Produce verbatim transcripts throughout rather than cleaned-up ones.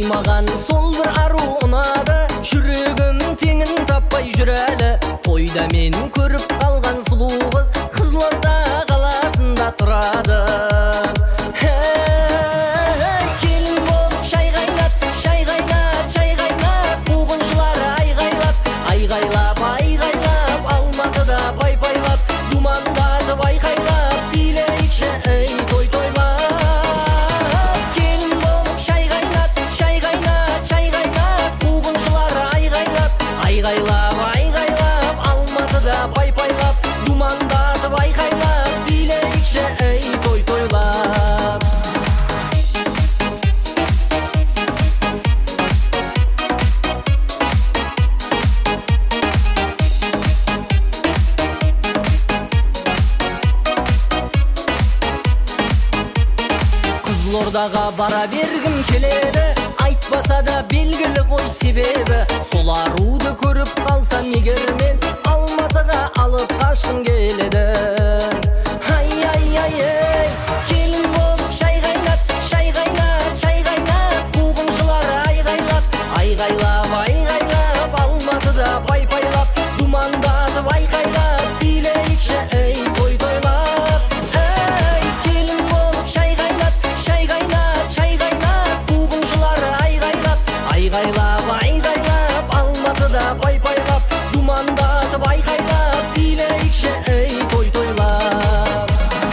маған сол бір ару ұнады, жүрегім теңін таппай жүр әлі. Тойда мен көріп қалған сұлу қыз Қызылорда қаласында тұрады. Келін болып шай қайнат, шай қайнат, шай қайнат, қуғыншылар айғайлап, айғайлап, айғайлап, Алматыда пай-пайлап, думандатып айқайлап, билейікші ей той тойлап. Келін болып шай қайнат, шай қайнат, шай қайнат, қуғыншылар айғайлап, айғайлап, айғайлап, Алматыда пай-пайлап, думандатып айқайлап, билейікші ей той тойлап. Қызылордаға бара бергім келеді, айтпаса да белгілі ғой себебі. Сол аруды көріп қалсам егер мен Алматыға алып қашқым келеді. Ай, ай, ай, ай, келін болып шай қайнат, шай қайнат, шай қайнат, қуғыншылар айғайлап, айғайлап, айғайлап, Алматыда пай-пайлап, думандатып айқайлап, билейікші ей той тойлап. Ей, келін болып шай қайнат, шай қайнат, шай қайнат, қуғыншылар айғайлап, айғайлап, айғайлап, Алматыда пай-пайлап, думандатып айқайлап, билейікші ей той тойлап.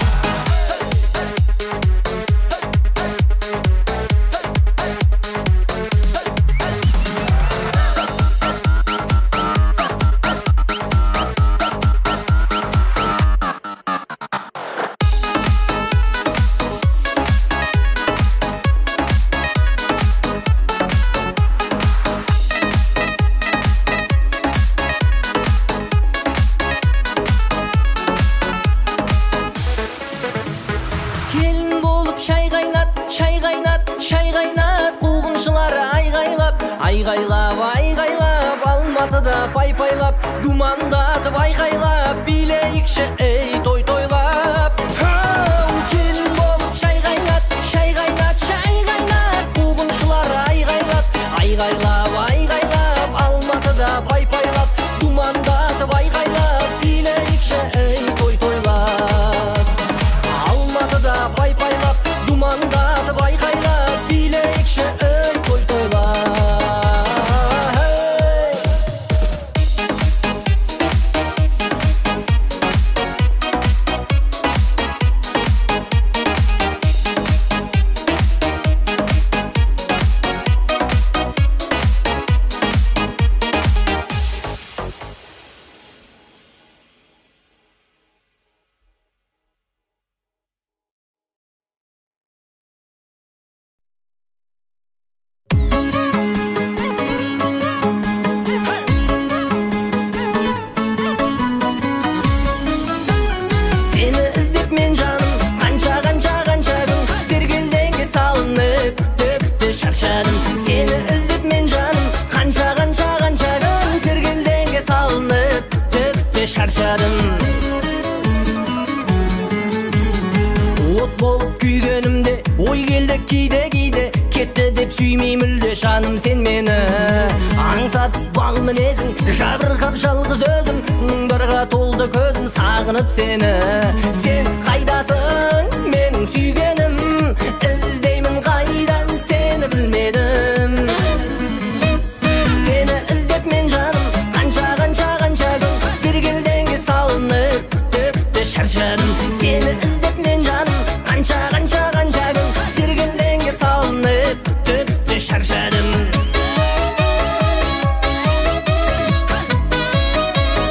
Келін болып шай қайнат, шай қайнат, шай қайнат, қуғыншылар айғайлап, айғайлап, айғайлап, Алматыда пай-пайлап, думандатып айқайлап, билейікші ей той тойлап. Келін болып шай қайнат, шай қайнат, шай қайнат, қуғыншылар айғайлап, айғайлап, айғайлап, Алматыда пай-пайлап, думандатып айқайлап, билейікші ей той тойлап. Алматыда пай-пайлап, думандатып айқайлап, билейікші ей той тойлап. Сені іздеп мен жаным, қанша қанша қанша күн сергелдеңге салынып, күтті шаршадым. Сені іздеп мен жаным, қанша қанша қанша күн сергелдеңге салынып, күтті шаршадым. От болып күйгенімде ой келді кейде-кейде, кетті деп сүймей мүлде жаным сен мені. Аңсатып бал мінезің, жабырқап жалғыз өзім, мұңдарға толды көзім сағынып сені. Сен қайдасың менің сүйгенім?